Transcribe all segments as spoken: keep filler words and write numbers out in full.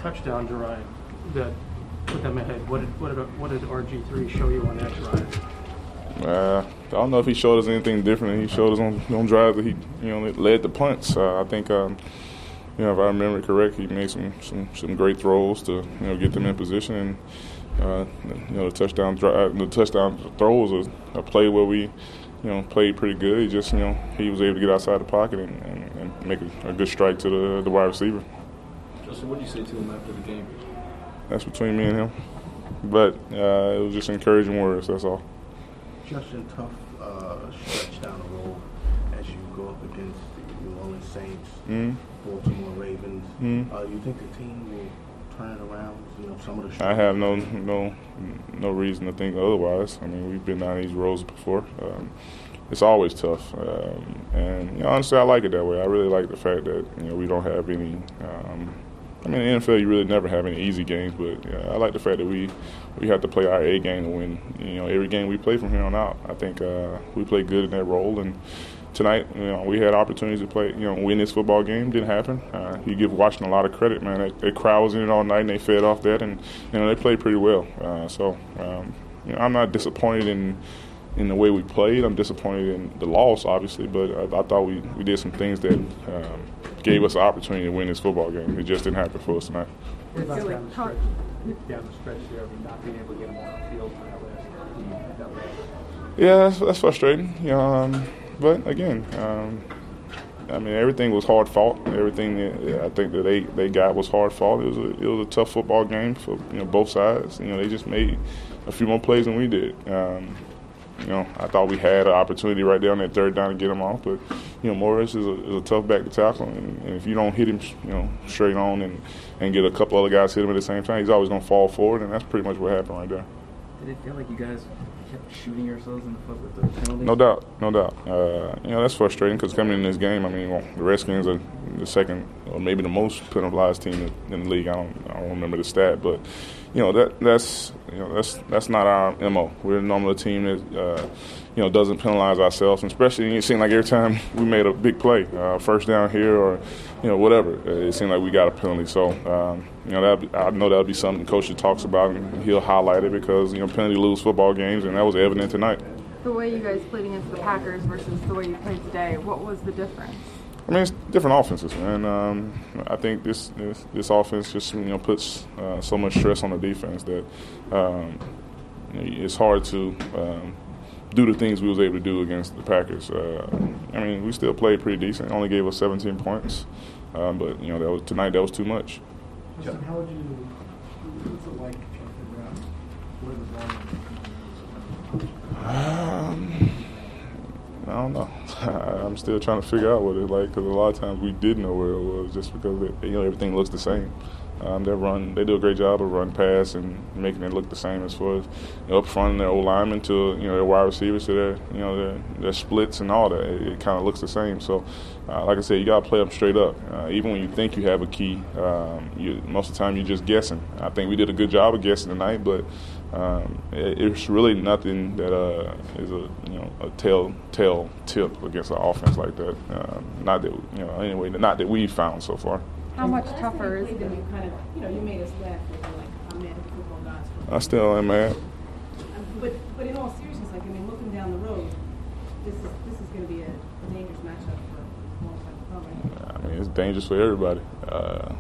touchdown drive that put them ahead. What did what did, what did R G three show you on that drive? Uh, I don't know if he showed us anything different. He showed us on, on drives that he, you know, led the punts. Uh, I think, um, you know, if I remember correct, he made some, some, some great throws to, you know, get them in position. And uh, you know, the touchdown drive, the touchdown throw was a, a play where we, you know, played pretty good. He just, you know, he was able to get outside the pocket and, and, and make a, a good strike to the, the wide receiver. Justin, what did you say to him after the game? That's between me and him. But uh, it was just encouraging words. That's all. Justin, tough uh, stretch down the road as you go up against the New Orleans Saints, mm-hmm. Baltimore Ravens. Mm-hmm. Uh, you think the team will turn it around? You know, some of the. I have no no no reason to think otherwise. I mean, we've been down these roads before. Um, it's always tough, um, and you know, honestly, I like it that way. I really like the fact that you know we don't have any. Um, I mean, in the N F L, you really never have any easy games, but yeah, I like the fact that we we have to play our A game to win. You know, every game we play from here on out. I think uh, we play good in that role, and tonight, you know, we had opportunities to play, you know, win this football game. Didn't happen. Uh, you give Washington a lot of credit, man. That, that crowd was in it all night, and they fed off that, and you know, they played pretty well. Uh, so, um, you know, I'm not disappointed in in the way we played. I'm disappointed in the loss, obviously, but I, I thought we, we did some things that um, gave us the opportunity to win this football game. It just didn't happen for us tonight. What about down the stretch, down the stretch there, not being able to get them on the field for that last, that last. Yeah, that's, that's frustrating. You know, um, but again, um, I mean, everything was hard fought. Everything that I think that they, they got was hard fought. It was a, it was a tough football game for you know both sides. You know, they just made a few more plays than we did. Um, You know, I thought we had an opportunity right there on that third down to get him off, but you know, Morris is a, is a tough back to tackle, and, and if you don't hit him, you know, straight on and, and get a couple other guys hit him at the same time, he's always going to fall forward, and that's pretty much what happened right there. Did it feel like you guys kept shooting yourselves in the foot with the penalties? No doubt, no doubt. Uh, you know, that's frustrating because coming in this game, I mean, well, the Redskins are the second or maybe the most penalized team in the league. I don't, I don't remember the stat, but you know that that's you know that's that's not our M O. We're normally a team that uh, you know doesn't penalize ourselves, and especially it seemed like every time we made a big play, uh, first down here or you know whatever, it seemed like we got a penalty. So um, you know that I know that'll be something the coach talks about, and he'll highlight it because you know penalty lose football games, and that was evident tonight. The way you guys played against the Packers versus the way you played today, what was the difference? I mean, it's different offenses, man. Um, I think this, this this offense just you know puts uh, so much stress on the defense that um, it's hard to um, do the things we was able to do against the Packers. Uh, I mean, we still played pretty decent. Only gave us seventeen points, um, but you know that was tonight. That was too much. Justin, how would you? What's it like trying to figure out what is wrong? Um, I don't know. I'm still trying to figure out what it's like because a lot of times we didn't know where it was just because it, you know everything looks the same. Um, they run, they do a great job of run pass and making it look the same as far as you know, up front their O linemen to you know their wide receivers to their you know their, their splits and all that. It, it kind of looks the same. So, uh, like I said, you got to play them straight up. Uh, even when you think you have a key, um, you, most of the time you're just guessing. I think we did a good job of guessing tonight, but. Um, it, it's really nothing that uh, is a you know a tell tell tip against an offense like that. Um, not that you know anyway, not that we've found so far. How much tougher is it? You kind of you know you made us laugh with like I'm mad at football gods. I still am mad. But but in all seriousness, like I mean, looking down the road, this is this is going to be a, a dangerous matchup for a long time to come. Right? I mean, it's dangerous for everybody. Uh,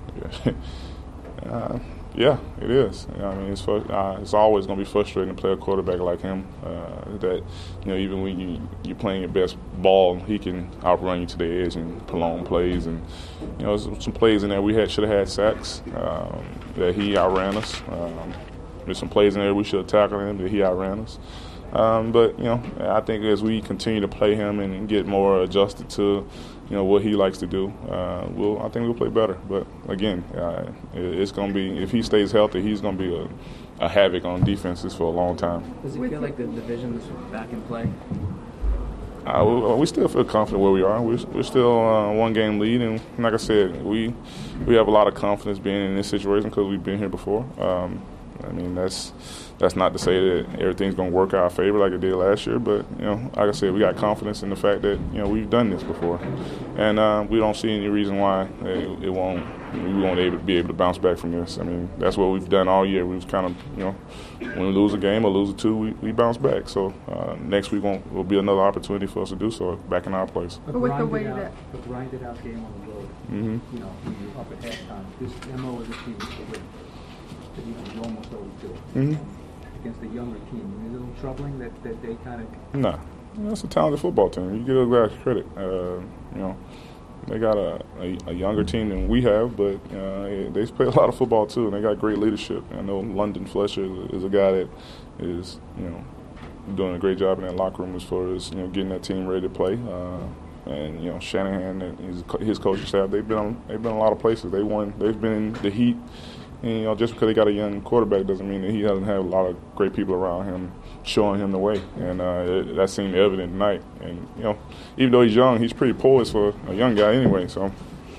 uh, Yeah, it is. I mean, it's uh, it's always going to be frustrating to play a quarterback like him. Uh, that you know, even when you you're playing your best ball, he can outrun you to the edge and prolong plays. And you know, some, some plays in there we had should have had sacks um, that he outran us. Um, there's some plays in there we should have tackled him that he outran us. Um, but you know, I think as we continue to play him and get more adjusted to, you know, what he likes to do, uh, we'll I think we'll play better. But again, uh, it's going to be if he stays healthy, he's going to be a, a havoc on defenses for a long time. Does it feel like the division is back in play? Uh, we, we still feel confident where we are. We're, we're still uh, one game lead, and like I said, we we have a lot of confidence being in this situation because we've been here before. Um, I mean, that's that's not to say that everything's going to work out our favor like it did last year, but, you know, like I said, we got confidence in the fact that, you know, we've done this before. And uh, we don't see any reason why it, it won't, we won't able, be able to bounce back from this. I mean, that's what we've done all year. We've kind of, you know, when we lose a game or lose a two, we, we bounce back. So uh, next week won't, will be another opportunity for us to do so back in our place. A But with the way grinded that- out, a grinded out game on the road. Mm-hmm. You know, when you're up at halftime, this M O of the team is to win. That, you know, you almost always do. Mhm. Um, against a younger team, is it a little troubling that, that they kind of Nah, that's a talented football team. You give those guys credit. Uh, you know, they got a, a, a younger team than we have, but uh, they play a lot of football too, and they got great leadership. I know London Fletcher is a guy that is, you know, doing a great job in that locker room as far as, you know, getting that team ready to play. Uh, and you know, Shanahan and his, his coaching staff, they've been on, they've been a lot of places. They won. They've been in the heat. And, you know, just because they got a young quarterback doesn't mean that he doesn't have a lot of great people around him showing him the way. And uh, it, that seemed evident tonight. And, you know, even though he's young, he's pretty poised for a young guy anyway. So,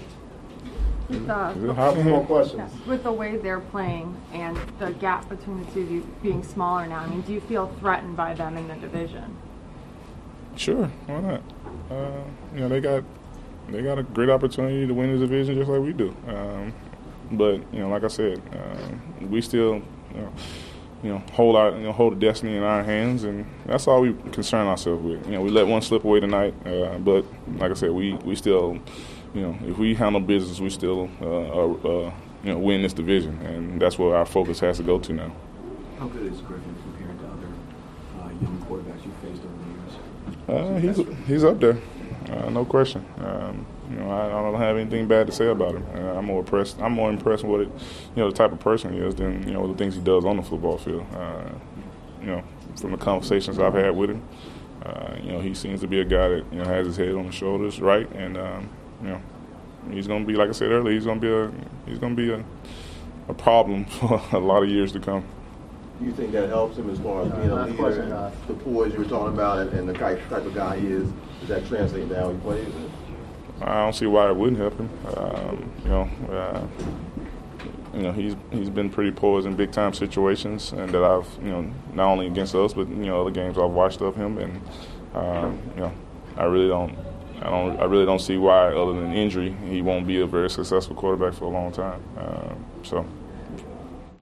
With, uh, is it hot in here? More questions? yeah, with the way they're playing and the gap between the two of you being smaller now, I mean, do you feel threatened by them in the division? Sure, why not? Uh, you know, they got they got a great opportunity to win the division just like we do. Um, but you know, like I said, uh, we still, you know, you know, hold our, you know, hold the destiny in our hands, and that's all we concern ourselves with. You know, we let one slip away tonight, uh, but like I said, we, we still, you know, if we handle business, we still, uh, uh, uh, you know, win this division, and that's where our focus has to go to now. How good is Griffin compared to other uh, young quarterbacks you faced over the Uh, years? he's he's up there, uh, no question. Um, you know, I, I don't have anything bad to say about him. Uh, I'm more impressed. I'm more impressed with it, you know, the type of person he is than, you know, the things he does on the football field. Uh, you know, from the conversations I've had with him, uh, you know, he seems to be a guy that, you know, has his head on his shoulders, right, and um, you know, he's going to be, like I said earlier, he's going to be a he's going to be a, a problem for a lot of years to come. Do you think that helps him as far as being a last leader, question, and uh, the poise you were talking about, and, and the type, type of guy he is? Does that translate to how he plays? I don't see why it wouldn't help him. Um, you know, uh, you know, he's he's been pretty poised in big time situations, and that I've, you know, not only against us, but, you know, other games I've watched of him, and um, you know, I really don't, I don't, I really don't see why, other than injury, he won't be a very successful quarterback for a long time. Um, so.